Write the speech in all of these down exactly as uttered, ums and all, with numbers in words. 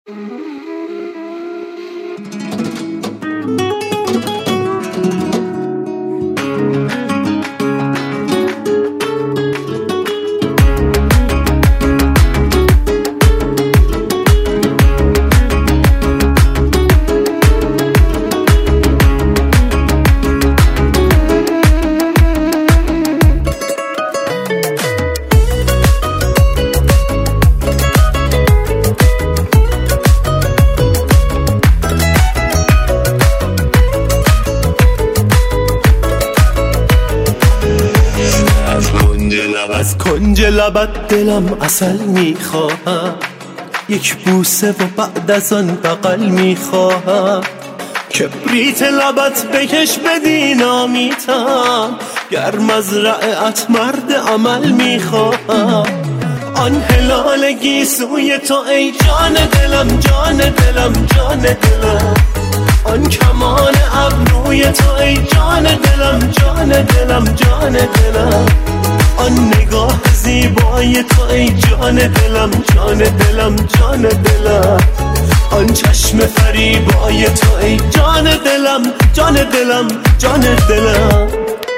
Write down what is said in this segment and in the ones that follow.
از کنج لبت دلم عسل میخواهم، یک بوسه و بعد از آن بغل میخواهم. کبریت لبت بکش بدینامیتم، گر مزرعت مرد عمل میخواهم. آن هلال گیسوی تو ای جان دلم، جان دلم، جان دلم. آن کمان ابروی تو ای جان دلم، جان دلم، جان دلم. آن نگاه زیبای تو ای جان دلم، جان دلم، جان دلم. آن چشم فریبای تو ای جان دلم، جان دلم، جان دلم.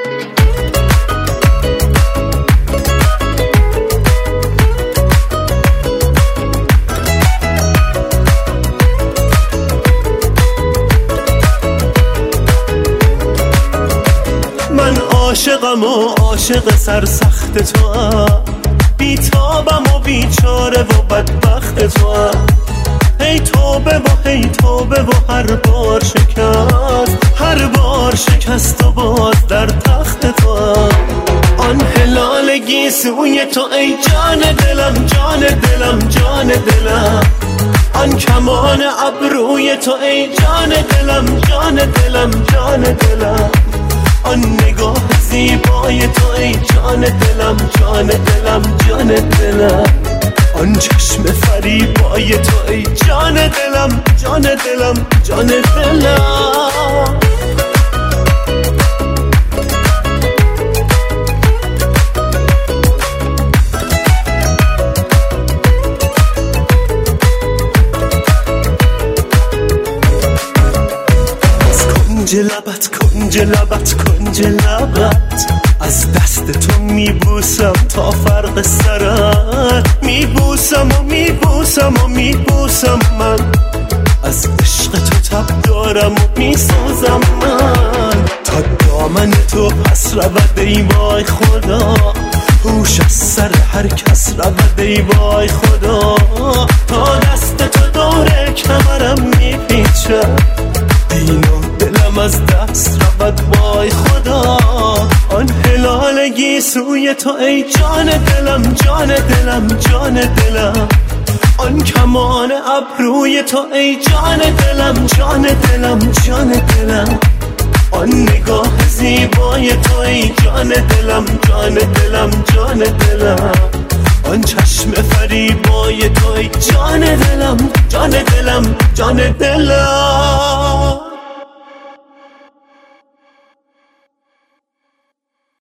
من عاشقم و عاشق سرسخت تو هم، بیتابم و بیچاره و بدبخت تو هم. هی توبه و هی توبه و هر بار شکست، هر بار شکست و باز در تخت تو هم. آن هلال گیسوی تو ای جان دلم، جان دلم، جان دلم. آن کمان ابروی تو ای جان دلم، جان دلم، جان دلم. آن نگاه زیبای تو ای جان دلم، جان دلم، جان دلم. آن چشم فریبای تو ای جان دلم، جان دلم، جان دلم. کنج لبت، کنج لبت، کنج لبت. از دست تو میبوسم تا فرق سرت، میبوسم و میبوسم و میبوسم من. از عشق تو تب دارم و میسوزم من. تا دامن تو پس رود ای وای خدا، هوش از سر هر کس رود ای وای خدا. تا دست تو دور کمرم میپیچه، دین و دلم از دست رود وای خدا. آن هلال گیسوی تو ای جان دلم، جان دلم، جان دلم. آن کمان ابروی تو ای جان دلم، جان دلم، جان دلم. آن نگاه زیبای تو ای جان دلم، جان دلم، جان دلم. آن چشم فریبای تو ای جان دلم، جان دلم، جان دلم.